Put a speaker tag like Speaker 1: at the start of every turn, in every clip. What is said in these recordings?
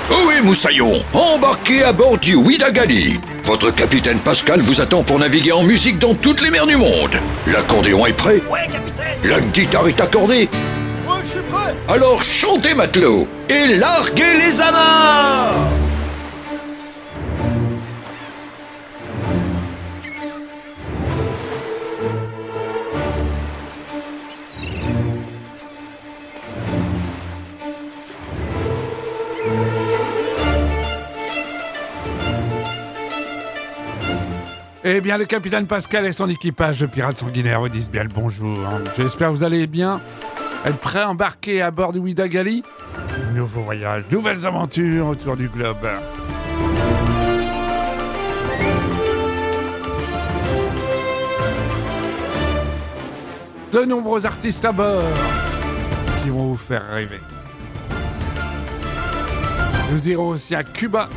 Speaker 1: Oui, Moussaillon, embarquez à bord du Ouidagali. Votre capitaine Pascal vous attend pour naviguer en musique dans toutes les mers du monde. L'accordéon est prêt?
Speaker 2: Ouais, capitaine.
Speaker 1: La guitare est accordée?
Speaker 2: Ouais, je suis prêt.
Speaker 1: Alors chantez, matelot, et larguez les amarres!
Speaker 3: Eh bien, le capitaine Pascal et son équipage de pirates sanguinaires vous disent bien le bonjour. J'espère que vous allez bien. Êtes prêts à embarquer à bord du Ouidagali? Nouveau voyage, nouvelles aventures autour du globe. De nombreux artistes à bord qui vont vous faire rêver. Nous irons aussi à Cuba.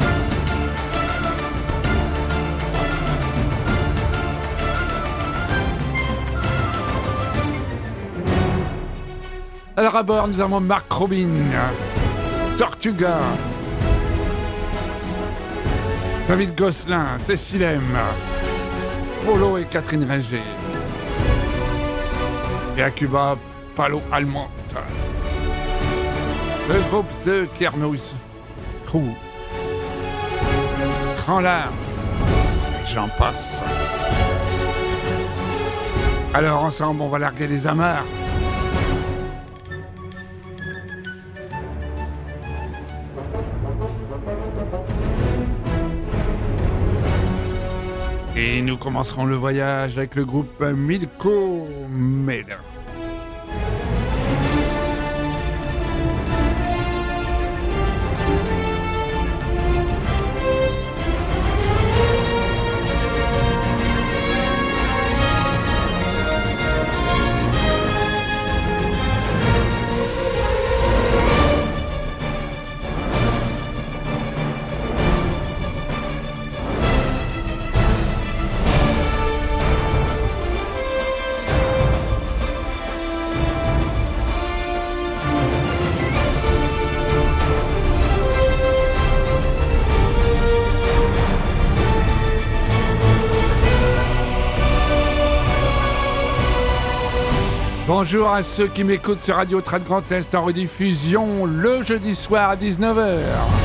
Speaker 3: Alors à bord, nous avons Marc Robin, Tortuga, David Gosselin, Cécile M, Polo et Catherine Ringer. Et à Cuba, Palo Almonte. Le groupe The Kernous Crew. Grand large. J'en passe. Alors ensemble, on va larguer les amarres. Et nous commencerons le voyage avec le groupe Milko Meda. Bonjour à ceux qui m'écoutent sur Radio Trade Grand Est en rediffusion le jeudi soir à 19h.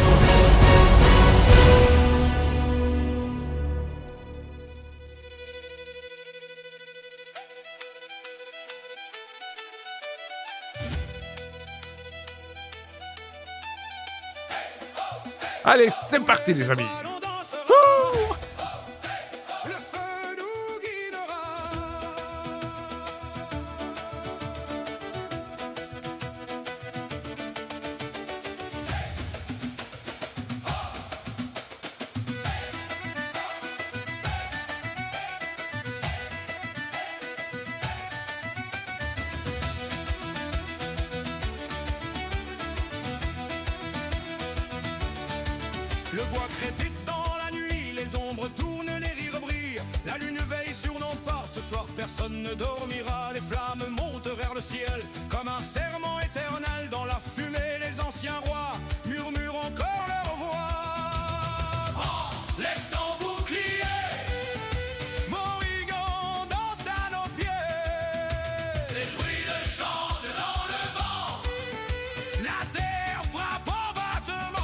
Speaker 3: Allez, c'est parti les amis.
Speaker 4: Le bois crépite dans la nuit, les ombres tournent, les rires brillent. La lune veille sur nos pas, ce soir personne ne dormira. Les flammes montent vers le ciel, comme un serment éternel. Dans la fumée, les anciens rois murmurent encore leur voix. Oh, lève son bouclier, Morrigan danse à nos pieds. Les druides chantent dans le vent, la terre frappe en battement.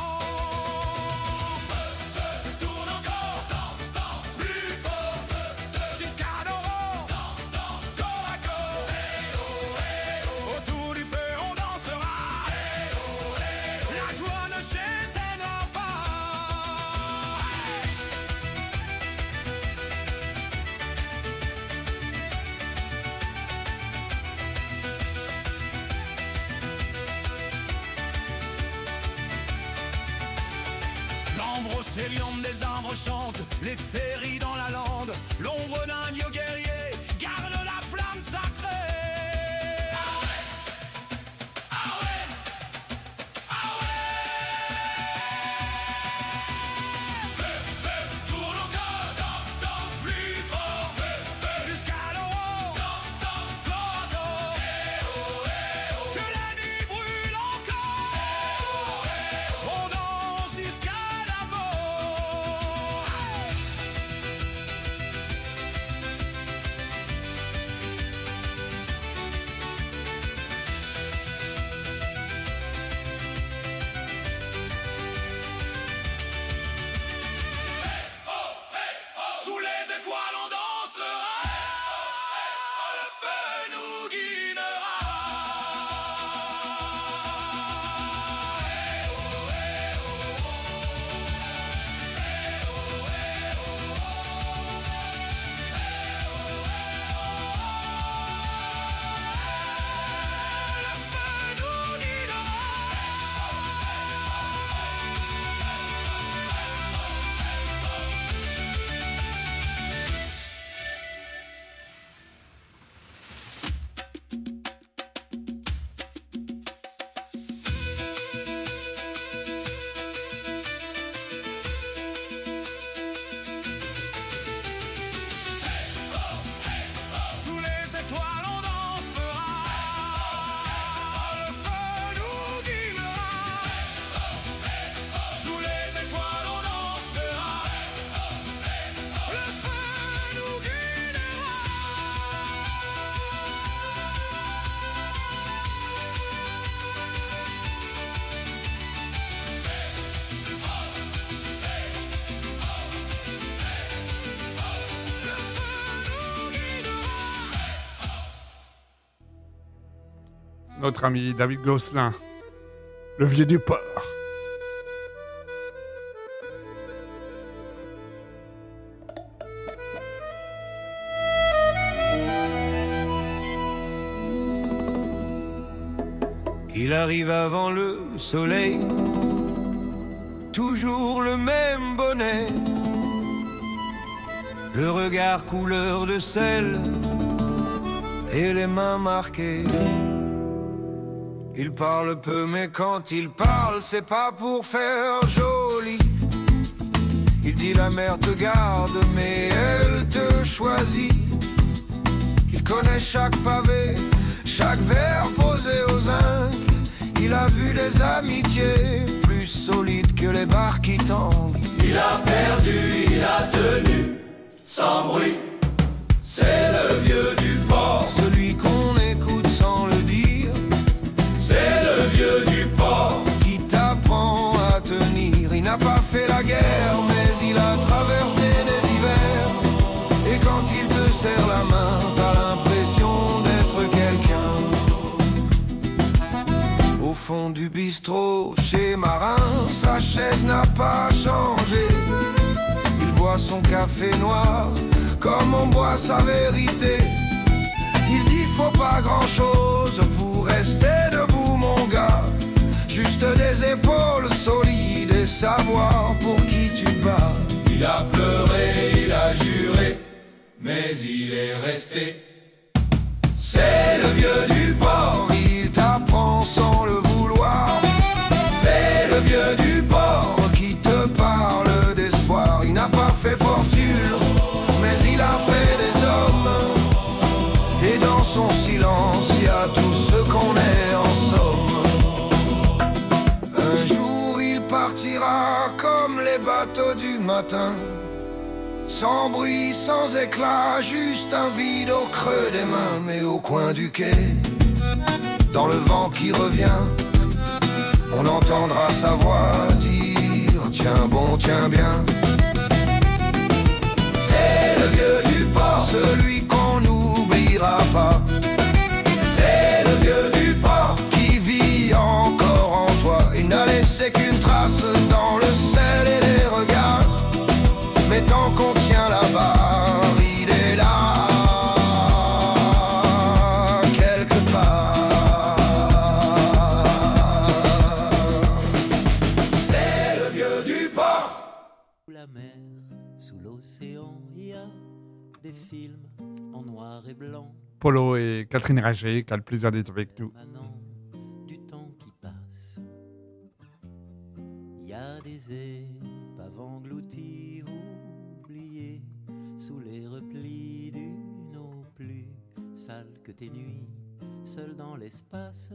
Speaker 4: Brocéliande des arbres chante, les féeries dans la lande. L'ombre d'un dieu guerrier garde la flamme sacrée. Ah ouais, ah ouais, ah ouais. Feu, feu, tourne encore, danse, danse, plus fort. Feu, feu, jusqu'à l'eau, danse, danse, trop haut. Eh oh, que la nuit brûle encore. Eh oh, on danse.
Speaker 3: notre ami David Gosselin, le vieux du port.
Speaker 4: Il arrive avant le soleil, toujours le même bonnet, le regard couleur de sel et les mains marquées. Il parle peu mais quand il parle c'est pas pour faire joli. Il dit la mer te garde mais elle te choisit. Il connaît chaque pavé, chaque verre posé aux zincs. Il a vu des amitiés plus solides que les barres qui tanguent.
Speaker 5: Il a perdu, il a tenu, sans bruit. C'est le vieux du port,
Speaker 4: celui qu'on écoute sans le dire.
Speaker 5: C'est le vieux du port
Speaker 4: qui t'apprend à tenir. Il n'a pas fait la guerre, mais il a traversé des hivers. Et quand il te serre la main, t'as l'impression d'être quelqu'un. Au fond du bistrot, chez Marin, sa chaise n'a pas changé. Il boit son café noir, comme on boit sa vérité. Il dit faut pas grand chose pour rester debout mon gars. Juste des épaules solides et savoir pour qui tu bats.
Speaker 5: Il a pleuré, il a juré, mais il est resté.
Speaker 4: C'est le vieux du port, il t'apprend sans le vouloir. C'est le vieux du port qui te parle d'espoir. Il n'a pas fait fortune, mais il a fait des hommes. Et dans son silence, il y a tout ce qu'on est en somme. Un jour il partira comme les bateaux du matin. Sans bruit, sans éclat, juste un vide au creux des mains. Mais au coin du quai, dans le vent qui revient, on entendra sa voix dire tiens bon, tiens bien. C'est le vieux du port, celui qu'on n'oubliera pas. C'est le vieux du port qui vit encore en toi. Il n'a laissé qu'une trace dans le sel et les regards. Mais tant qu'on tient la barre, il est là, quelque part. C'est le vieux du port.
Speaker 6: Sous la mer, sous l'océan, il y a des films en noir et blanc.
Speaker 3: Polo et Catherine Rager, qui a le plaisir d'être avec nous.
Speaker 6: Émanant du temps qui passe, il y a des épaves englouties, oubliées sous les replis d'une eau plus sale que tes nuits, seul dans l'espace.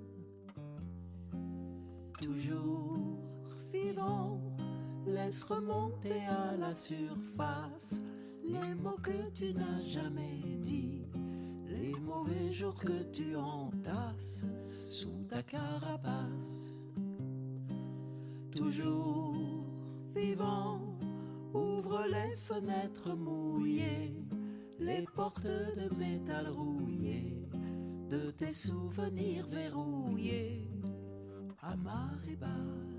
Speaker 6: Toujours vivant, laisse remonter à la surface les mots que tu n'as jamais dit, les mauvais jours que tu entasses sous ta carapace. Toujours vivant, ouvre les fenêtres mouillées, les portes de métal rouillées, de tes souvenirs verrouillés à marée basse.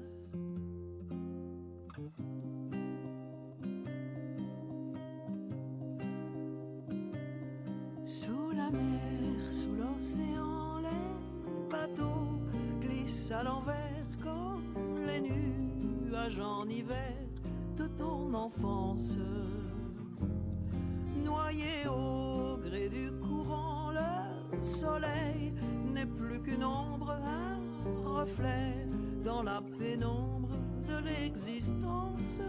Speaker 6: Sous la mer, sous l'océan, les bateaux glissent à l'envers comme les nuages en hiver de ton enfance. Noyé au gré du courant, le soleil n'est plus qu'une ombre, un reflet dans la pénombre de l'existence.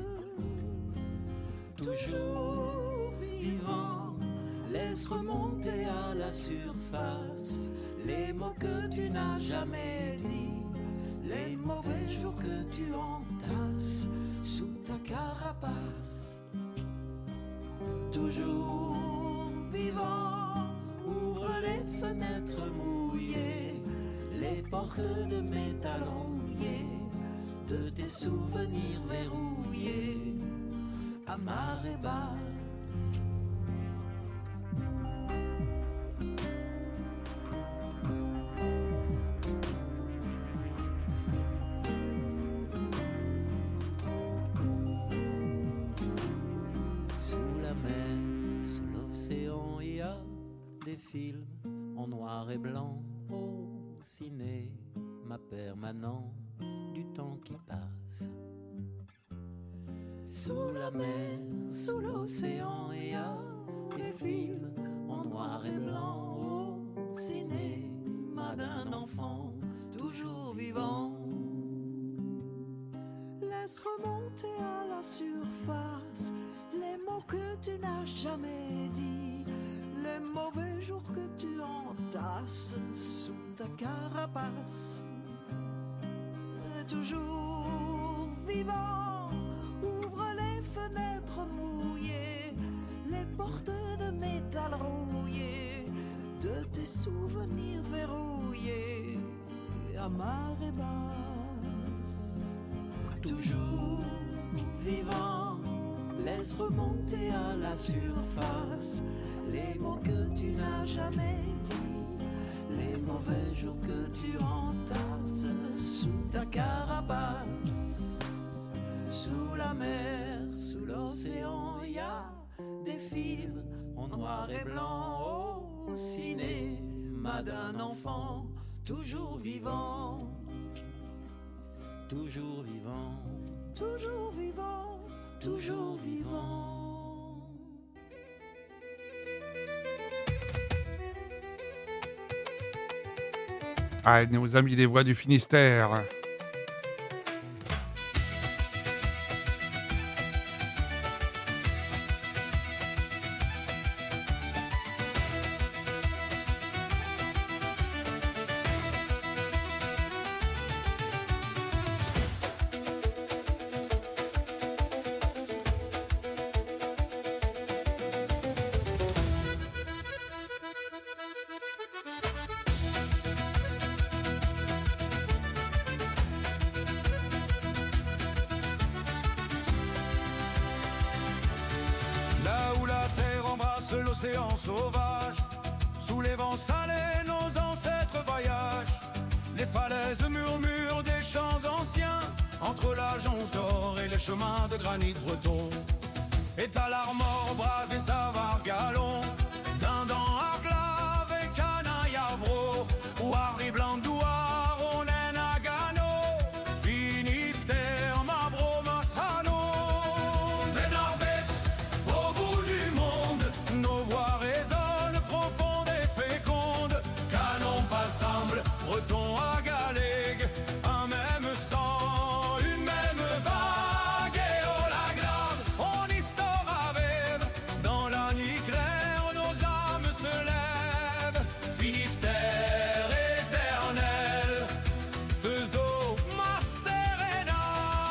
Speaker 6: Toujours vivant, laisse remonter à la surface les mots que tu n'as jamais dit, les mauvais jours que tu entasses sous ta carapace. Toujours vivant, ouvre les fenêtres mouillées, les portes de métal rouillées, de tes souvenirs verrouillés à marée basse. des films en noir et blanc au cinéma permanent du temps qui passe. Sous la mer, sous l'océan, il y a des films en noir et blanc au cinéma d'un enfant toujours vivant. Laisse remonter à la surface les mots que tu n'as jamais dit, les mauvais jours que tu entasses sous ta carapace. Toujours vivant, ouvre les fenêtres mouillées, les portes de métal rouillées, de tes souvenirs verrouillés à marée basse. Toujours vivant, laisse remonter à la surface les mots que tu n'as jamais dit, les mauvais jours que tu entasses sous ta carapace. Sous la mer, sous l'océan, il y a des films en noir et blanc au cinéma d'un enfant toujours vivant. Toujours vivant, toujours vivant, toujours vivant.
Speaker 3: Ah, nos amis des voix du Finistère.
Speaker 4: L'océan sauvage, sous les vents salés, nos ancêtres voyagent. Les falaises murmurent des chants anciens, entre la jonce d'or et les chemins de granit breton. Et à l'armor, bras et savard galon, dindon, arclave et canaille avro, ou Harry blanc douar, on est nagano, Finistère, Mabro, Masrano. Bénarbet, au bout du monde, nos voix résonnent profondes et fécondes, canon pas semble, breton à galègue, un même sang, une même vague, et oh la glave, on histoire avec, dans la nuit claire, nos âmes se lèvent, Finistère éternel, deux eaux, master et dan.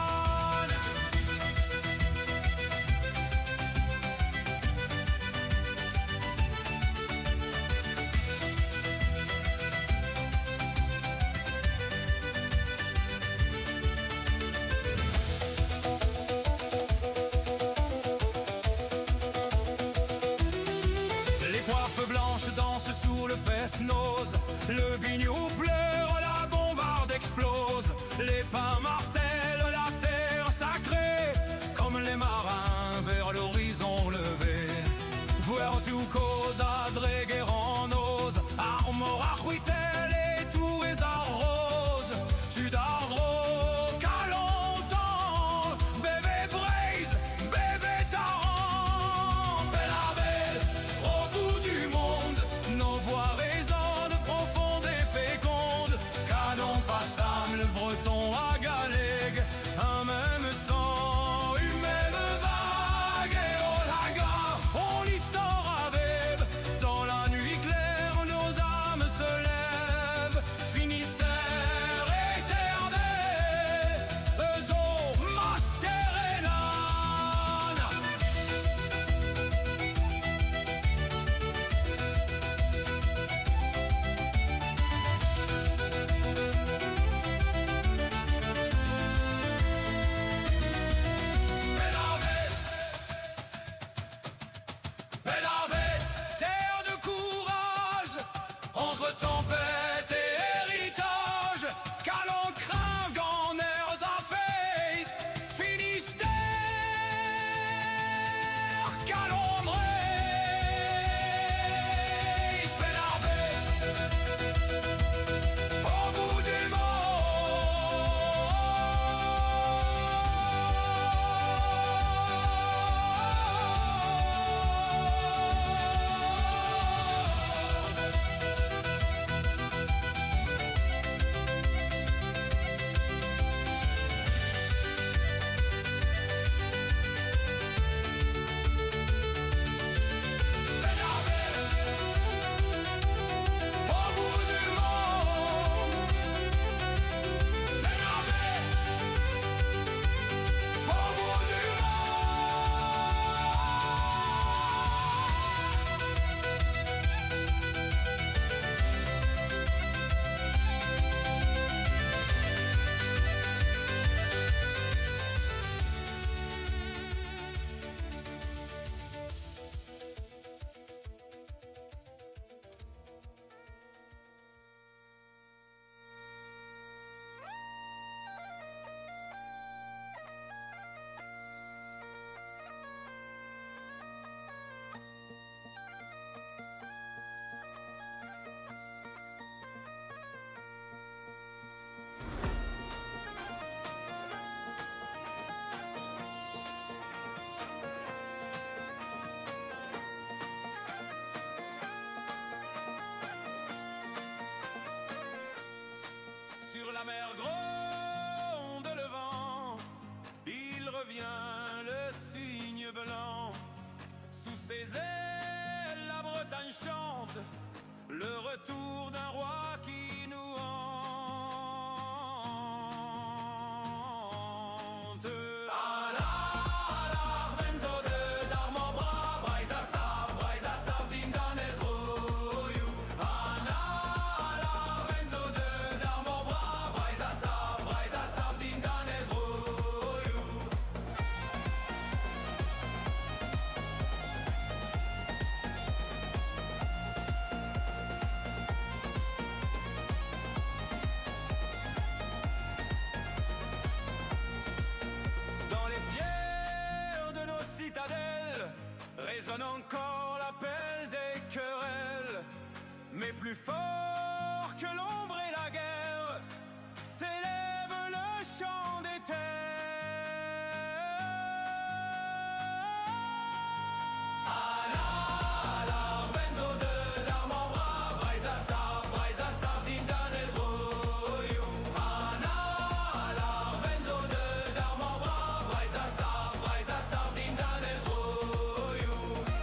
Speaker 4: Les coiffes blanches dansent sous le fest-noz, le bignou pleure, la bombarde explose, les pins martèlent la terre sacrée, comme les marins vers l'horizon levé. Vuerzucos adreguer en ose, armor achuitel et tout les arrose, tu d'arro qu'à longtemps, bébé braise, bébé taran, belle à belle, au bout du monde, nos voix résonnent profondes et fécondes, canon passable, breton à galet. La mer gronde le vent, il revient le cygne blanc. Sous ses ailes, la Bretagne chante le retour d'un roi qui nous hante. Alar, Benzo de Darmon Bra, Braise à Sav, Din Dan Ezroyou. Alar, Benzo de Darmon Bra, Braise à Sav, Din Dan Ezroyou. Dans les pierres de nos citadelles résonne encore l'appel des querelles. Mais plus fort que l'ombre et la guerre s'élève le chant des terres. Alar, Benzo de Darmon Bra, Braise à Sav, Din Dan Ezroyou. Alar, Benzo de Darmon Bra, Braise à Sav, Din Dan Ezroyou.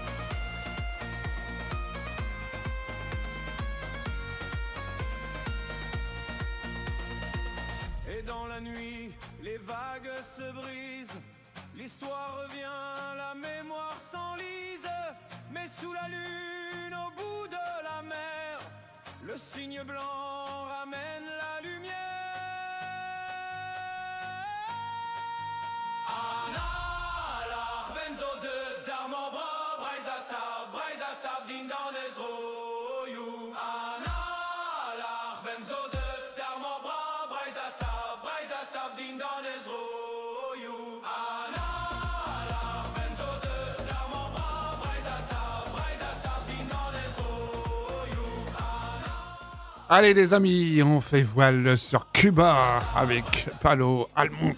Speaker 4: Et dans la nuit, les vagues se brisent. L'histoire revient, la mémoire s'enlise. Mais sous la lune, au bout de la mer, le cygne blanc ramène la lumière. Alar, Benzo de Darmon Bra, Braise à Sav, Din Dan Ezroyou. Alar, Benzo de Darmon Bra, Braise à Sav, Din Dan Ezroyou. Alar, Benzo de Darmon Bra, Braise à Sav, Din Dan Ezroyou.
Speaker 3: Allez les amis, on fait voile sur Cuba avec Palo Almonte.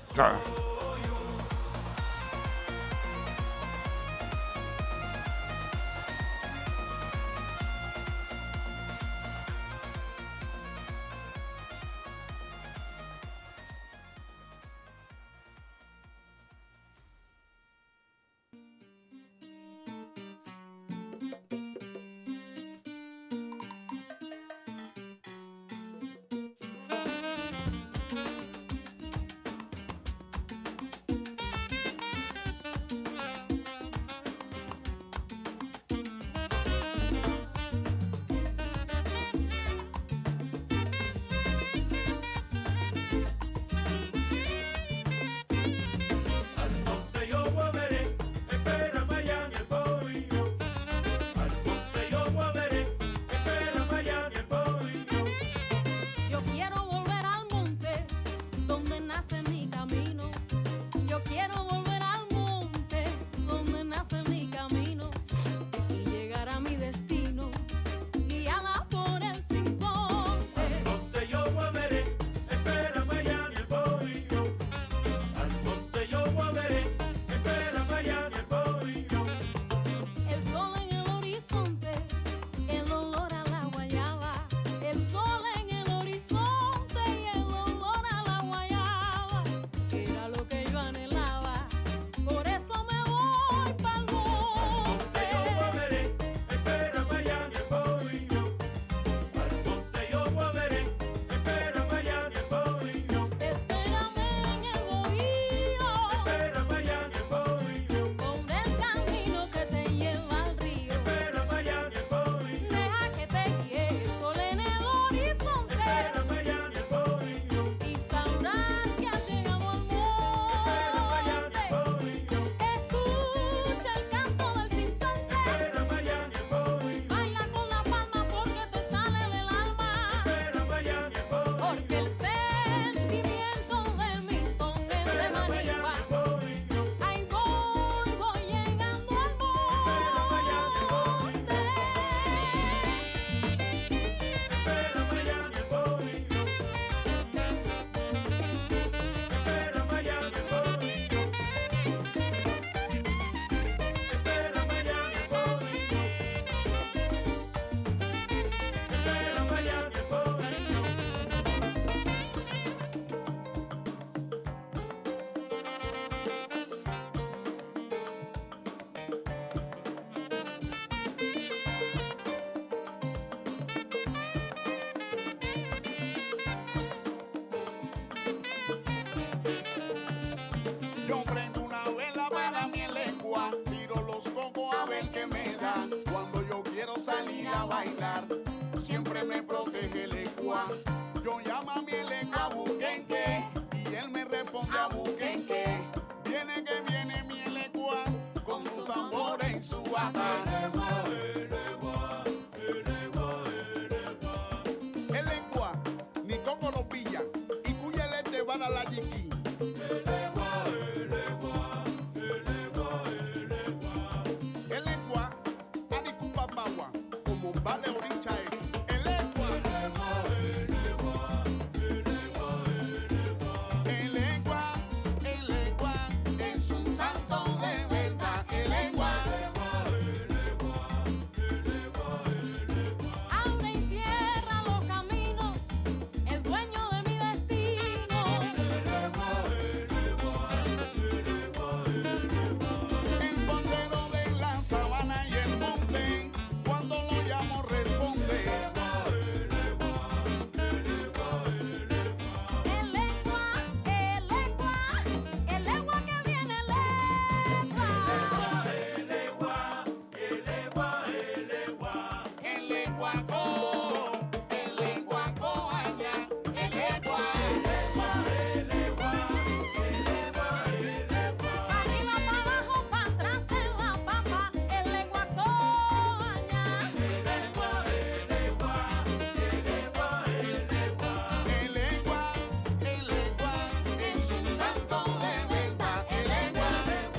Speaker 4: buquenque. Viene que viene mi elegua, con su tambor en su bata. Elegua, ni coco lo pilla, y cuyele te va a dar la yiqui. Elegua, adicupa pagua, como vale oricha hecho. Elegua, es un santo de verdad. Elegua.
Speaker 7: Abre y cierra los caminos, el dueño de mi destino.
Speaker 4: El pandero de la sabana y el monte, cuando lo llamo responde.
Speaker 7: El legua que viene legua.
Speaker 4: El leguaco allá, el legua.
Speaker 7: Arriba, para abajo, para atrás en la pampa. El legua coña.
Speaker 4: El legua, es un santo de verdad. El legua.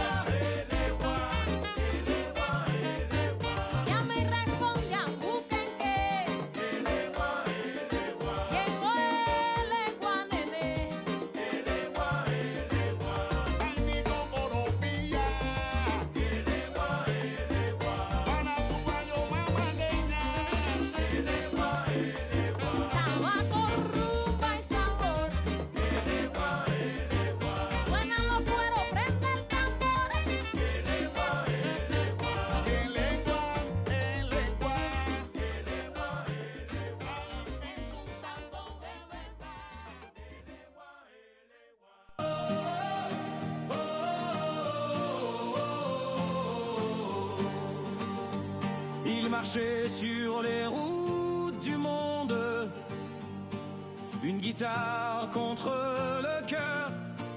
Speaker 7: Llama y responde a buquenque. Llegó el legua nene.
Speaker 4: Ay, mi cocoropilla, para su gallo mamagueña.
Speaker 7: Tabaco, rumba y sabor. Suenan los cueros, prende el tambor.
Speaker 4: El legua, es un santo de verdad.
Speaker 5: Il marchait sur les routes du monde, une guitare contre le cœur,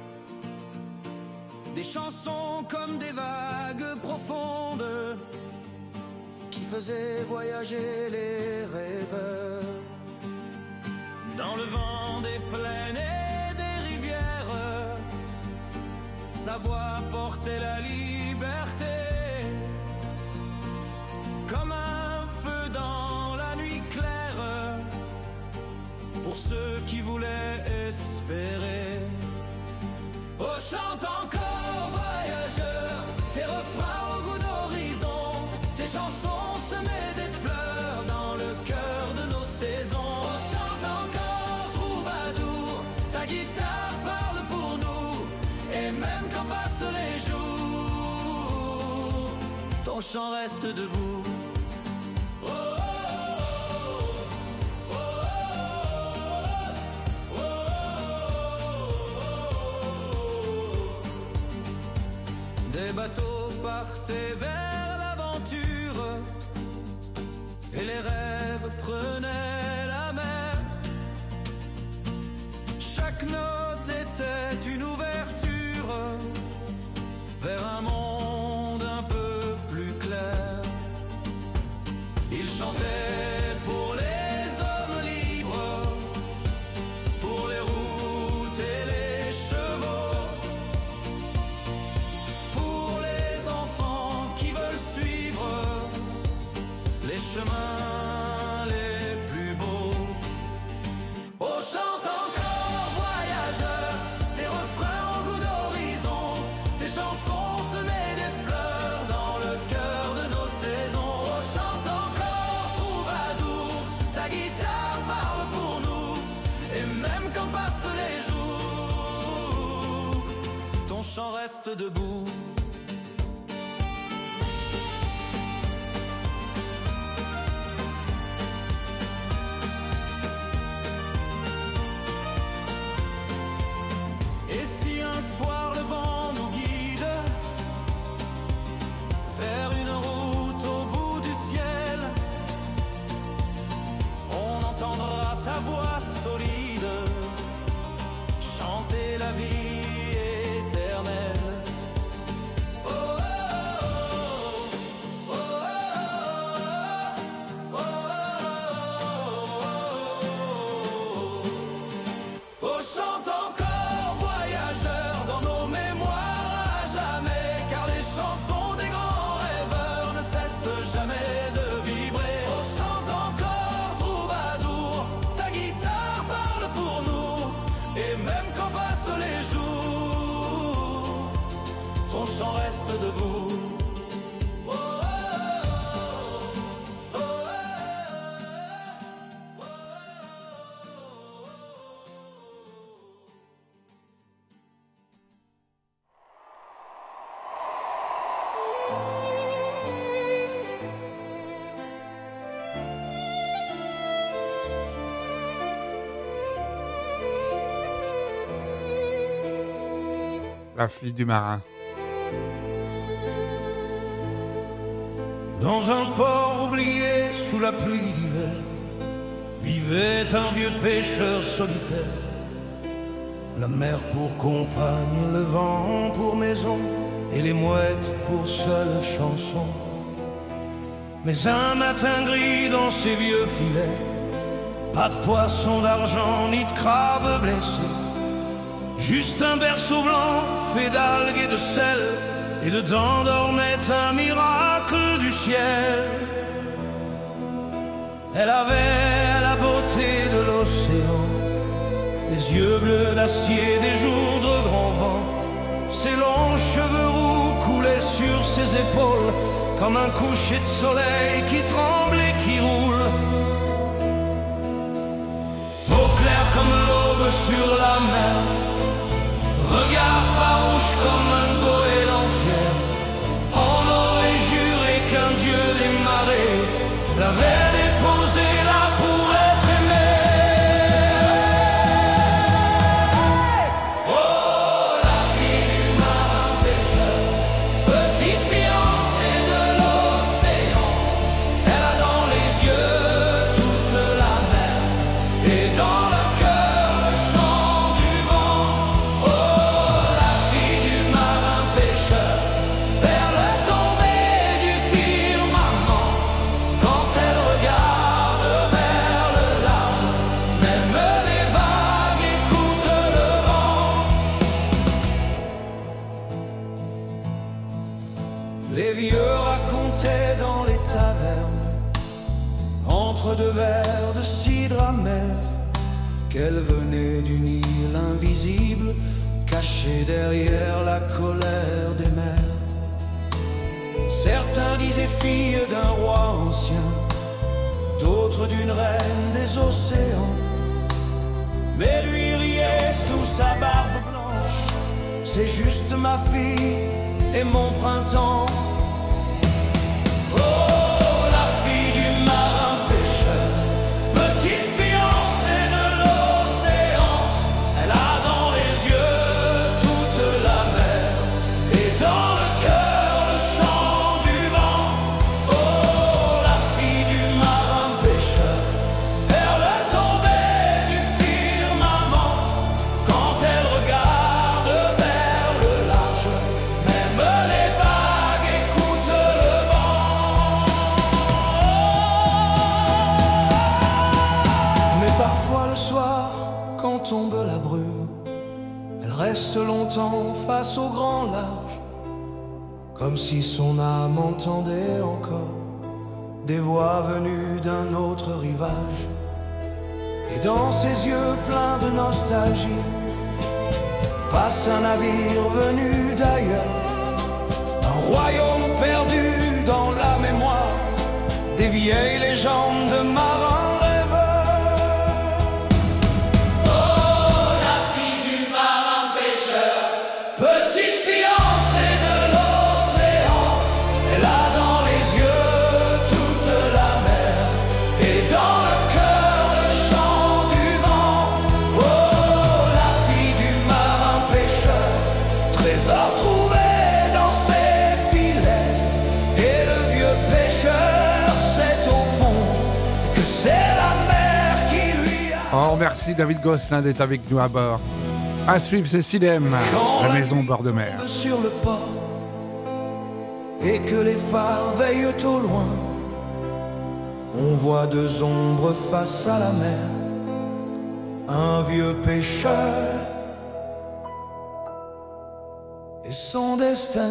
Speaker 5: des chansons comme des vagues profondes qui faisaient voyager les rêveurs. Dans le vent des plaines et des rivières, sa voix portait la liberté. Comme un feu dans la nuit claire, pour ceux qui voulaient espérer. Oh, chante encore, voyageur, tes refrains au goût d'horizon, tes chansons semaient des fleurs dans le cœur de nos saisons. Oh, chante encore, troubadour, ta guitare parle pour nous, et même quand passent les jours, ton chant reste debout. Des bateaux partaient vers l'aventure et les rêves prenaient la mer. Chaque note était une ouverture vers un monde un peu plus clair. Ils chantaient pour les hommes libres, pour les routes et les chevaux, pour les enfants qui veulent suivre les chemins les plus beaux. Oh, chante encore, voyageur, tes refrains au goût d'horizon, tes chansons semaient des fleurs dans le cœur de nos saisons. Oh, chante encore, troubadour, ta guitare parle pour nous, et même quand passent les jours, ton chant reste debout. Et si un soir le vent nous guide vers une route au bout du ciel, on entendra ta voix solide chanter la vie ton chant reste debout.
Speaker 3: La fille du marin.
Speaker 8: Dans un port oublié sous la pluie d'hiver vivait un vieux pêcheur solitaire. La mer pour compagne, le vent pour maison et les mouettes pour seule chanson. Mais un matin gris dans ses vieux filets, pas de poisson d'argent ni de crabe blessé, juste un berceau blanc fait d'algues et de sel, et dedans dormait un miracle du ciel. Elle avait la beauté de l'océan, les yeux bleus d'acier des jours de grand vent. Ses longs cheveux roux coulaient sur ses épaules comme un coucher de soleil qui tremble et qui roule. Peau claire comme l'aube sur la mer, regard farouche comme un goéland fier. On aurait juré qu'un dieu des marées l'avait déposé là pour être aimé. Oh, la fille du marin pêcheur, petite fiancée de l'océan. Elle a dans les yeux toute la mer et dans le cœur le chant du vent. Oh, la fille du marin pêcheur, perle tombée du firmament. Quand elle regarde vers le large, même les vagues écoutent le vent. Les vieux racontaient dans les tavernes, entre deux verres de cidre amer, qu'elle venait d'une île invisible, cachée derrière la colère des mers. Certains disaient fille d'un roi ancien, d'autres d'une reine des océans. Mais lui riait sous sa barbe blanche, c'est juste ma fille et mon printemps. Oh, la fille du marin pêcheur, petite fiancée de l'océan. Elle a dans les yeux toute la mer et dans le cœur le chant du vent. Oh, la fille du marin pêcheur, perle tombée du firmament. Quand elle regarde vers le large, même les vagues écoutent le vent. Mais parfois le soir, quand tombe la brume, elle reste longtemps face au grand large, comme si son âme entendait encore des voix venues d'un autre rivage. Et dans ses yeux pleins de nostalgie passe un navire venu d'ailleurs, un royaume perdu dans la mémoire des vieilles légendes de marins rêveurs. Oh, la fille du marin pêcheur, petite fiancée de l'océan. Elle a dans les yeux toute la mer et dans le cœur le chant du vent. Oh, la fille du marin pêcheur, trésor trouvé dans ses filets. Et le vieux pêcheur sait au fond que c'est la mer qui lui a...
Speaker 3: Oh, merci David Gosselin d'être avec nous à bord. À suivre, c'est Silem, la maison au bord de mer.
Speaker 8: Sur le port et que les phares veillent au loin, on voit deux ombres face à la mer, un vieux pêcheur et son destin.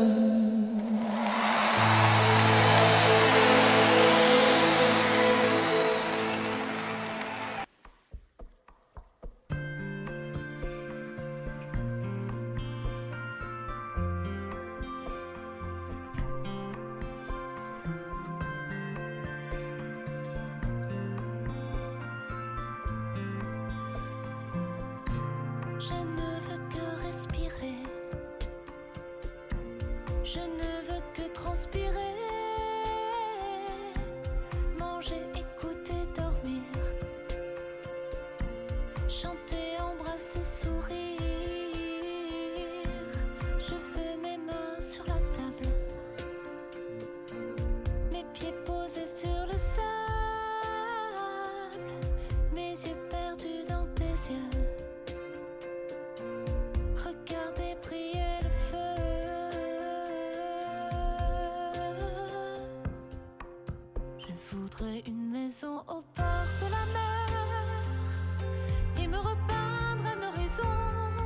Speaker 9: Je ne veux que transpirer, manger, écouter, dormir, chanter, embrasser, sourire. Je veux mes mains sur la table, mes pieds posés sur le sable, mes yeux perdus dans tes yeux. Regardez briller le feu. Je voudrais une maison au bord de la mer et me repeindre un horizon.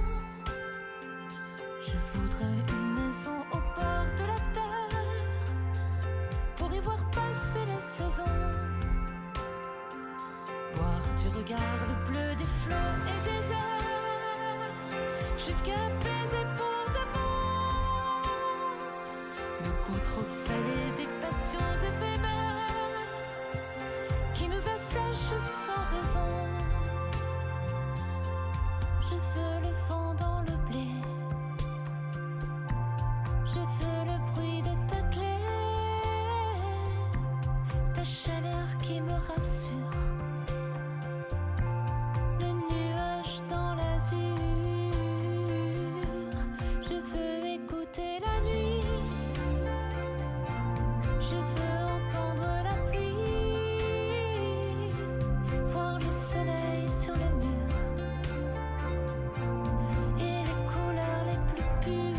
Speaker 9: Je voudrais une maison au bord de la terre pour y voir passer les saisons. Boire du regard le bleu des flots et des airs, jusqu'à baiser pour d'amour le goût trop salé des passions éphémères qui nous assèchent sans raison. Je veux le vent dans le blé, je veux le bruit de ta clé, ta chaleur qui me rassure, le nuage dans l'azur. Je veux écouter la nuit, je veux entendre la pluie, voir le soleil sur le mur et les couleurs les plus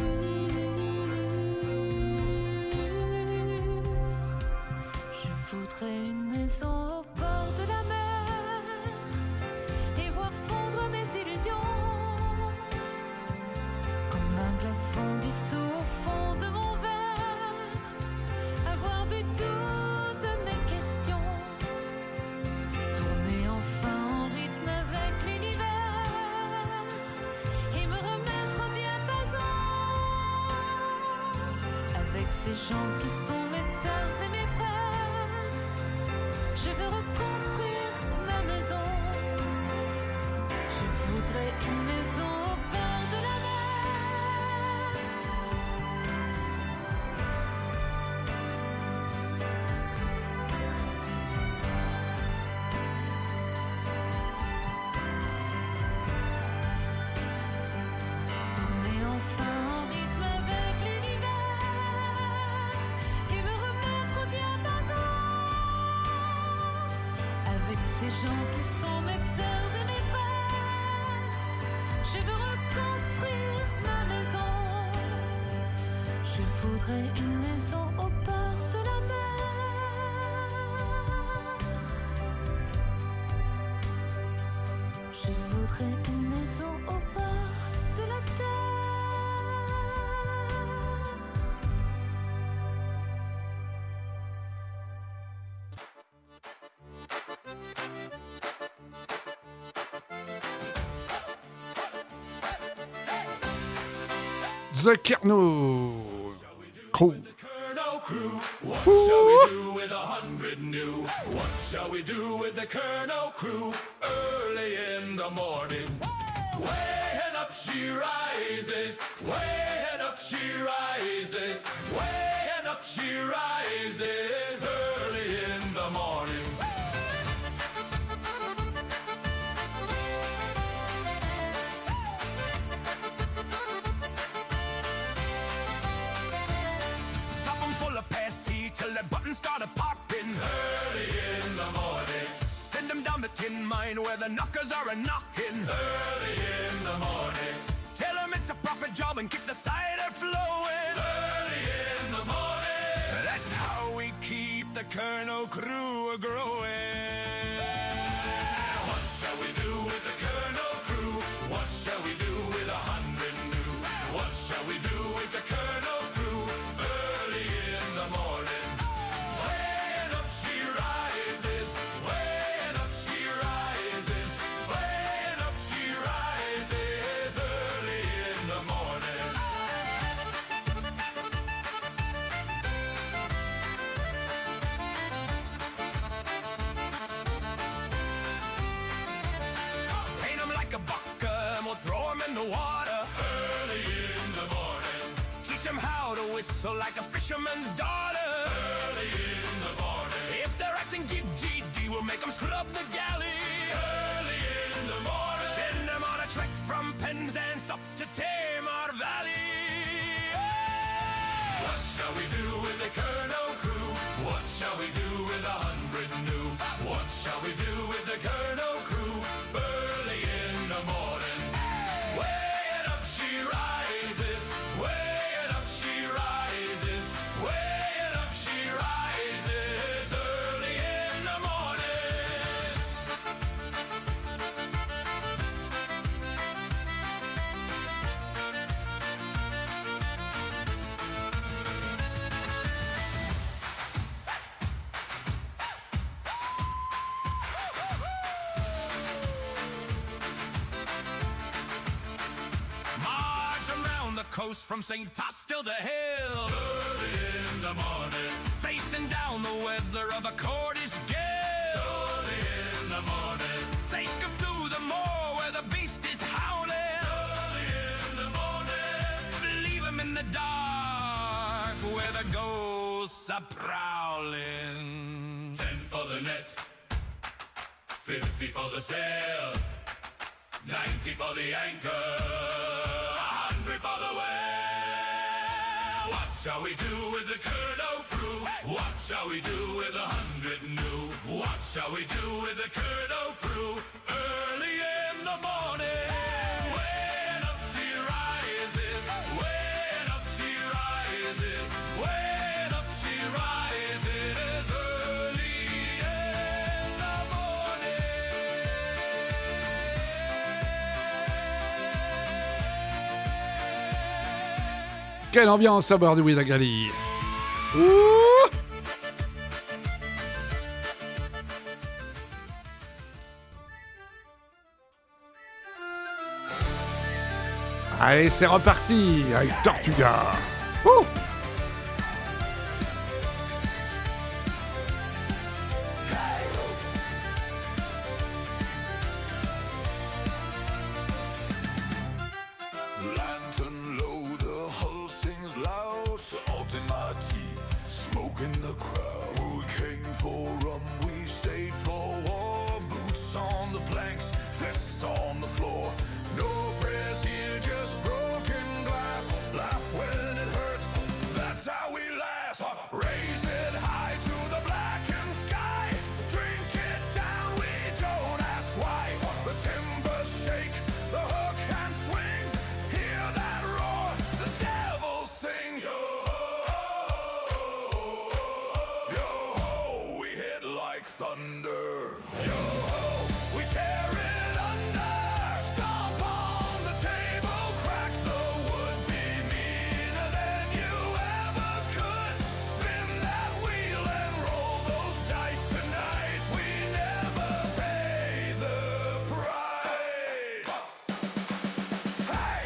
Speaker 9: pures. Je voudrais une maison au bord de la mer et voir fondre mes illusions comme un glaçon dissous au fond de mon verre, avoir bu toutes mes questions, tourner enfin en rythme avec l'univers et me remettre au diapason avec ces gens qui sont mes sœurs et mes frères. Je veux reconstruire ma maison. Je voudrais une maison au bord de la mer. Tourner enfin en rythme avec l'univers et me remettre au diapason avec ces gens qui sont mes sœurs et mes frères. Je veux reconstruire ma maison. Je voudrais une maison au bord de la mer. Je voudrais une maison au bord de la terre.
Speaker 3: The Kerno Crew.
Speaker 8: Kerno crew, what shall we do with 100 new? What shall we do with the Kerno crew? Early in the morning, way and up she rises, way and up she rises, way and up she rises, early in the morning. Stuff 'em full of pasty till their buttons started popping early in the morning. Send 'em down the tin mine where the knockers are a-knocking early in the morning. Tell 'em it's a proper job and keep the cider flowing early in the morning. That's how we keep the Kerno crew a-growing. What shall we do with the Kerno crew? What shall we do with 100 new? What shall we do with the Kerno crew? Early in the morning, way and up she rises, way and up she rises, way and up she rises, early in the morning. whistle like a fisherman's daughter. Early in the morning. If they're acting GGD, we'll make them scrub the galley. Early in the morning. Send them on a trek from Penzance up to Tamar Valley. What shall we do with the Colonel crew? What shall we do with 100 new? What shall we do with the Colonel crew? Early in the morning. Way and up she rises. Way and up she rises. Way and up she rises. Early in the morning. March around the coast from St. Toss to the hill. Early in the morning. Facing down the weather of a Cordish gale. Early in the morning. Take 'em through the moor where the beast is howling. Early in the morning. Leave 'em in the dark where the ghosts are prowling. 10 for the net. 50 for the sail. 90 for the anchor, 100 for the whale. What shall we do with the Curdo crew? What shall we do with 100 new? What shall we do with the Curdo crew? Early in the morning. Way and up she rises. Way and up she rises. Way and up she rises. Early in the
Speaker 3: Quelle ambiance à bord du Widagali. Ouh. Allez, c'est reparti avec Tortuga. Ouh.
Speaker 4: Lantern low, the hull sings loud. Salt in my teeth, smoke in the crowd. We came for rum, we stayed for war. Boots on the planks, fists on the floor. No prayers here, just broken glass. Laugh when it hurts, that's how we last. Raise it high to the blackened sky. Drink it down, we don't ask why. The timbers shake, the hook and swings. Hear that roar, the devil sings. Yo ho, we hit like thunder. Yo ho, we tear it under. Stomp on the table, crack the wood, be meaner than you ever could. Spin that wheel and roll those dice tonight. We never pay the price. Hey!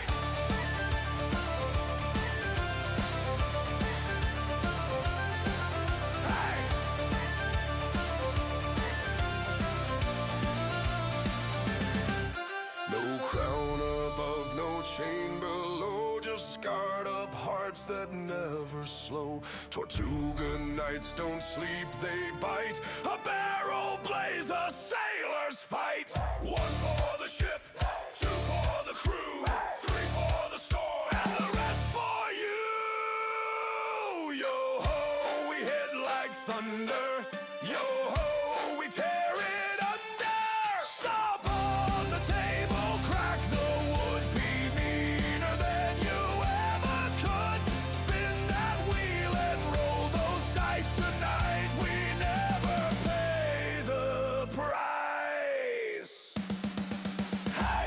Speaker 4: No crown above, no chain below, just scarred up hearts that never slow. Tortuga nights don't sleep, they bite. A barrel blaze, a sailor's fight. 1 for the ship, 2 for the crew, 3 for the store, and the rest for you. Yo ho, we hit like thunder. Yo ho, we tear it under. Stomp on the table, crack the wood, be meaner than you ever could. Spin that wheel and roll those dice tonight. We never pay the price. Hey!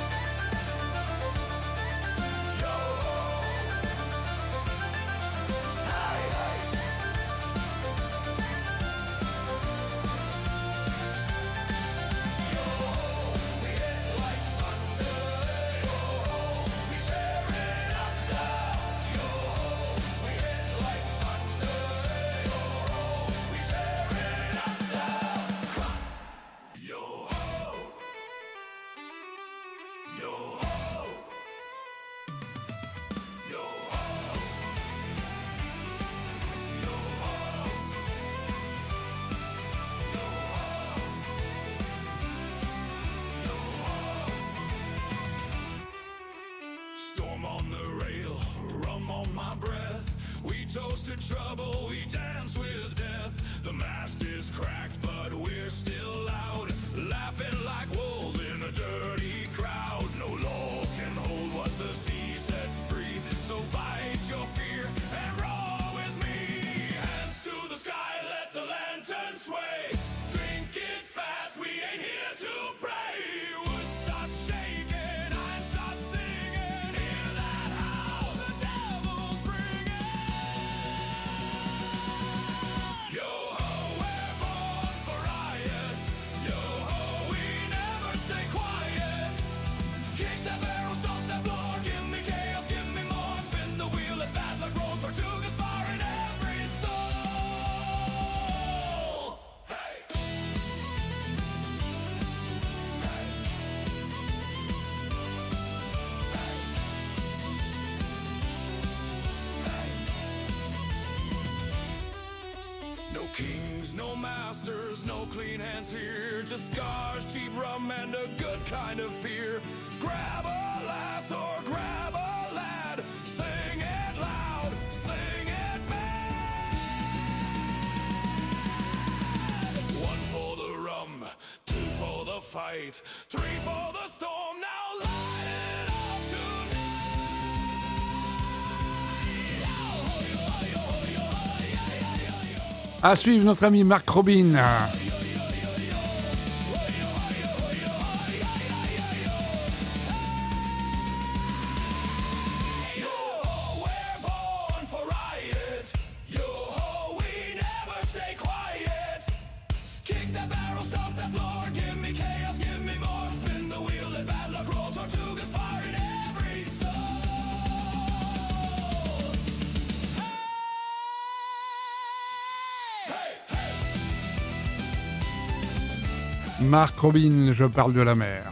Speaker 4: Yo ho! Hey, hey!
Speaker 8: trouble, we dance with death. The mast is cracked, but we're still loud, laughing like wolves in a dirty crowd. No law can hold what the sea set free, so bite your fear and roar with me. Hands to the sky, let the lantern sway. Drink it fast, we ain't here to pray. Wood starts shaking, iron starts singing. Hear that howl, the devil's bringing. Yo ho, we're born for riot. Yo ho, we never stay quiet. Kick that barrel, stomp that floor. Give me chaos, give me more. Spin the wheel, let bad luck roll. Tortugas fire in every soul. Hey! No kings, no masters, no clean hands here. Just scars, cheap rum, and a good kind of fear. Grab a lass or grab a lad. Sing it loud, sing it mad. One for the rum, two for the fight, three for the storm. Now light it up tonight.
Speaker 3: À suivre notre ami Marc Robin. Marc Robin, je parle de la mer.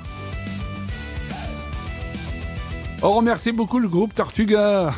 Speaker 3: On remercie beaucoup le groupe Tortuga.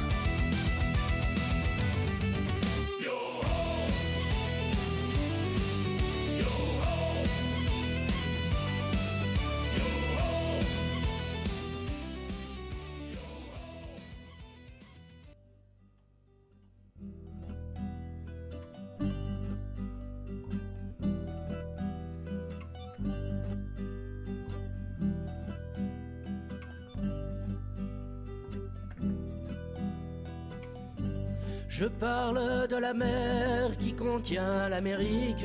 Speaker 10: Je parle de la mer qui contient l'Amérique,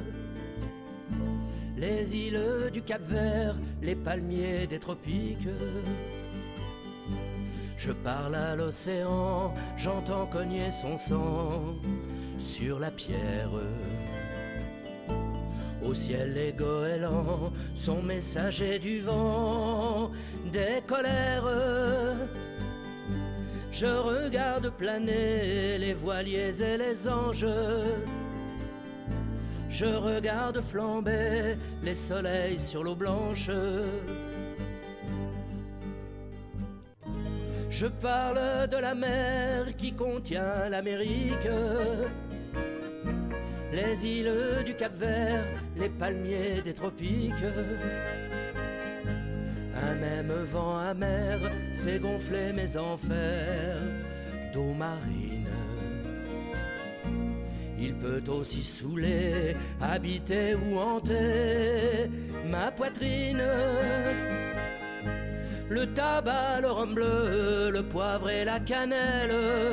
Speaker 10: les îles du Cap-Vert, les palmiers des tropiques. Je parle à l'océan, j'entends cogner son sang sur la pierre. Au ciel les goélands sont messagers du vent, des colères. Je regarde planer les voiliers et les anges. Je regarde flamber les soleils sur l'eau blanche. Je parle de la mer qui contient l'Amérique, les îles du Cap-Vert, les palmiers des tropiques. Un même vent amer s'est gonflé mes enfers d'eau marine. Il peut aussi saouler, habiter ou hanter ma poitrine. Le tabac, le rhum bleu, le poivre et la cannelle,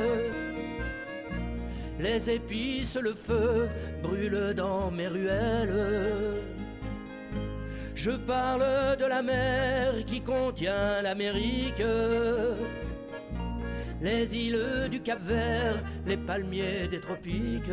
Speaker 10: les épices, le feu brûlent dans mes ruelles. Je parle de la mer qui contient l'Amérique, les îles du Cap-Vert, les palmiers des tropiques.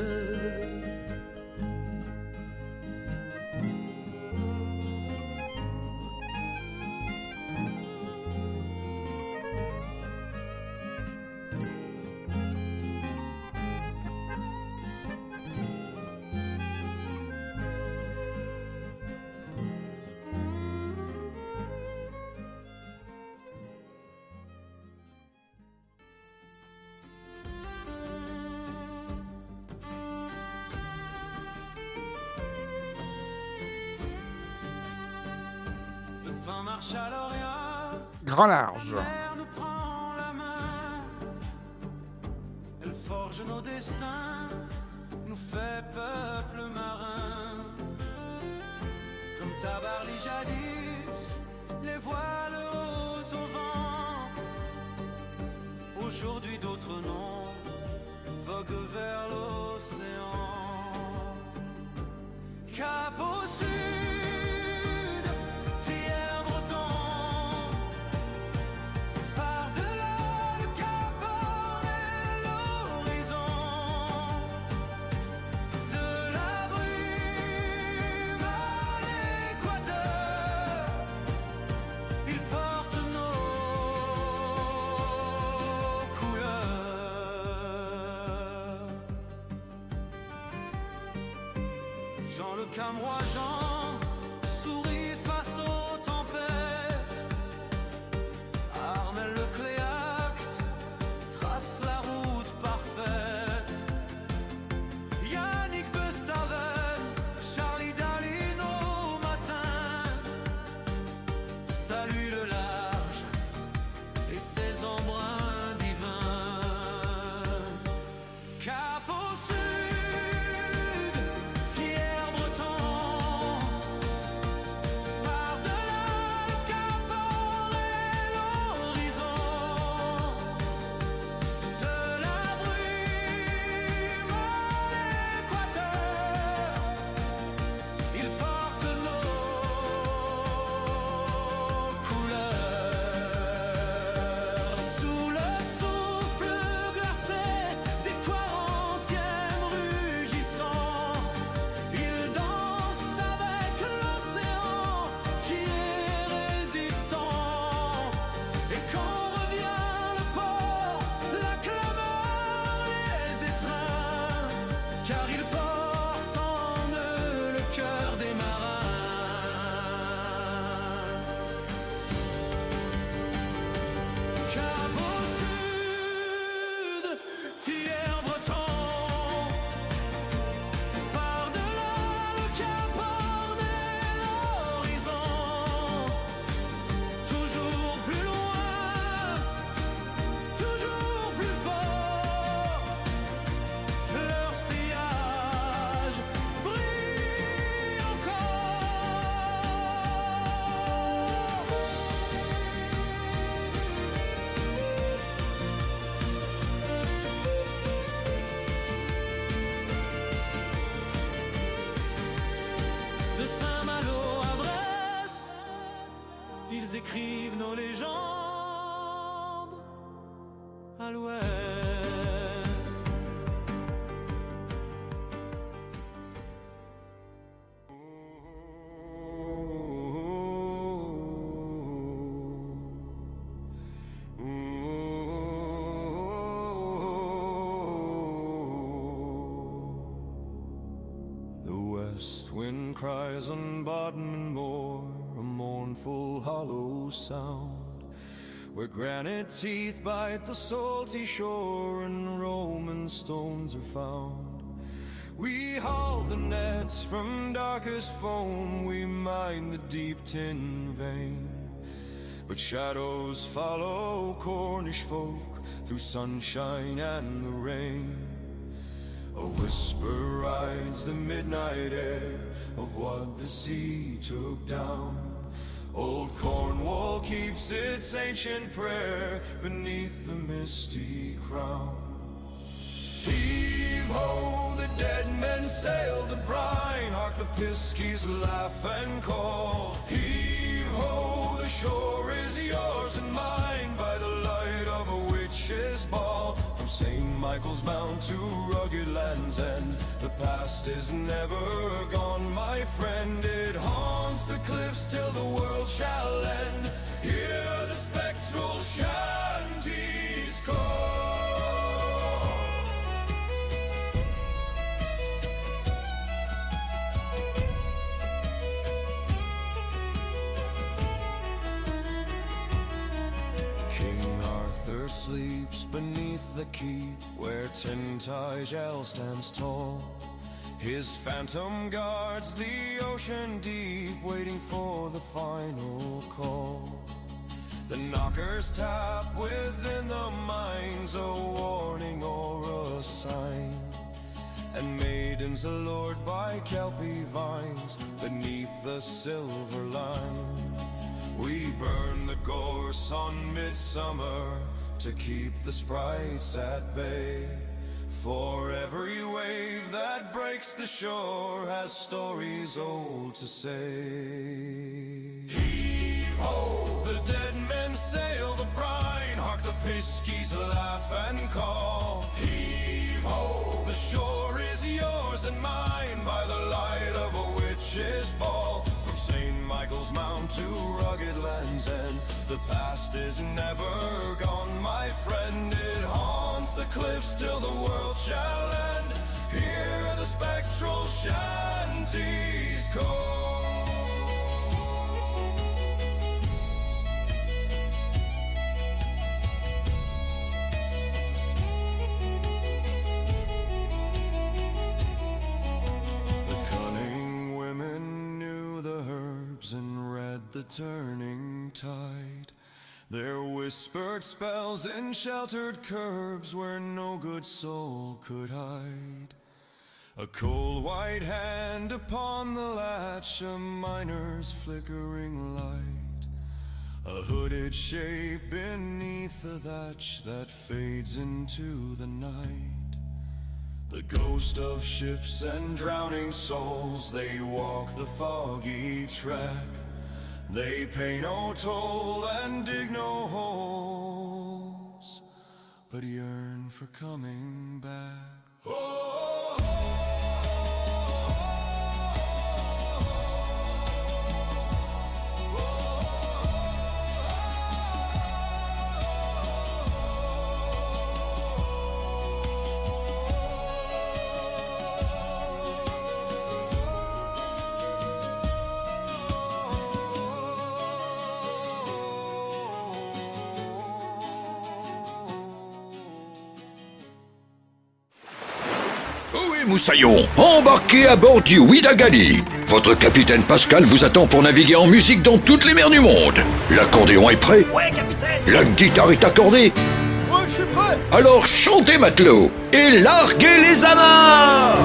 Speaker 3: Grand large.
Speaker 8: Elle forge forge nos destins, nous fait peuple marin. Comme Tabarly jadis, les voiles hautes au vent. Aujourd'hui d'autres noms voguent vers l'océan. Cap au sud, fier breton. Par-delà le Cap Horn et l'horizon. De la brume à l'équateur, ils portent nos couleurs. Jean le Camerois, Jean sourit face aux tempêtes. Armel le Cléacte trace la route parfaite. Yannick Bestaven, Charlie Dalin au matin salue le large et ses embruns divins. Cap au sud, fier breton. Par-delà le Cap Horn et l'horizon. De la brume à l'équateur, ils portent nos couleurs. Sous le souffle glacé des quarantièmes rugissants, ils dansent avec l'océan, fiers et résistants. Et quand revient le port, la clameur les étreint, car ils portent en eux le cœur des marins. Cap au sud, fier breton. Par-delà le Cap Horn et l'horizon. Toujours plus loin, toujours plus fort. Leur sillage brille encore. De Saint-Malo à Brest, ils écrivent nos légendes à l'ouest.
Speaker 11: The west wind cries on Bodmin Moor, a mournful hollow sound, where granite teeth bite the salty shore and Roman stones are found. We haul the nets from darkest foam, we mine the deep tin vein, but shadows follow Cornish folk through sunshine and the rain. A whisper rides the midnight air of what the sea took down. Old Cornwall keeps its ancient prayer beneath the misty crown. Heave ho, the dead men sail the brine. Hark, the piskies laugh and call. Heave ho, the shore is yours and mine by the light of a witch's ball. From St. Michael's Mount to rugged Land's End, the past is never gone, my friend. It haunts the cliffs till the world shall end. Hear the spectral shanties call. Sleeps beneath the keep where Tintagel stands tall. His phantom guards the ocean deep, waiting for the final call. The knockers tap within the mines, a warning or a sign. maidens allured by kelpie vines beneath the silver line. We burn the gorse on midsummer to keep the sprites at bay. For every wave that breaks the shore has stories old to say. Heave-ho! The dead men sail the brine. Hark the piskies laugh and call. Heave-ho! The shore is yours and mine by the light of a witch's ball. From St. Michael's Mount to rugged Land's End, the past is never gone, my friend. It haunts the cliffs till the world shall end. Hear the spectral shanties call. And read the turning tide. There whispered spells in sheltered curbs where no good soul could hide. A cold white hand upon the latch, a miner's flickering light, a hooded shape beneath the thatch that fades into the night. The ghost of ships and drowning souls, they walk the foggy track. They pay no toll and dig no holes, but yearn for coming back. Oh,
Speaker 1: Moussaillon, embarquez à bord du Ouidagali. Votre capitaine Pascal vous attend pour naviguer en musique dans toutes les mers du monde. L'accordéon est prêt?
Speaker 2: Ouais, capitaine.
Speaker 1: La guitare est accordée?
Speaker 2: Ouais, je suis prêt.
Speaker 1: Alors chantez, matelots, et larguez les amarres!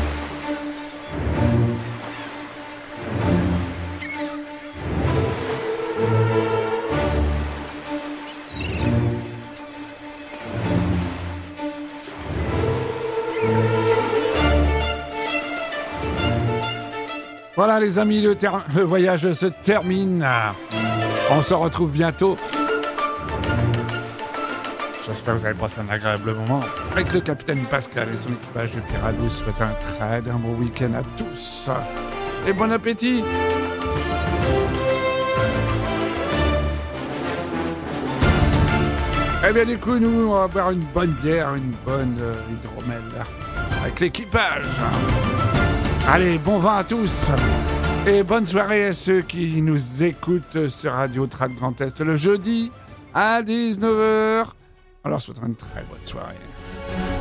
Speaker 3: Voilà les amis, le voyage se termine. On se retrouve bientôt. J'espère que vous avez passé un agréable moment avec le capitaine Pascal et son équipage de pirates. Je vous souhaite un très bon week-end à tous. Et bon appétit. Eh bien du coup, nous, on va boire une bonne bière, une bonne hydromel avec l'équipage. Allez, bon vin à tous et bonne soirée à ceux qui nous écoutent sur Radio Trad Grand Est le jeudi à 19h. Alors, je vous souhaite une très bonne soirée.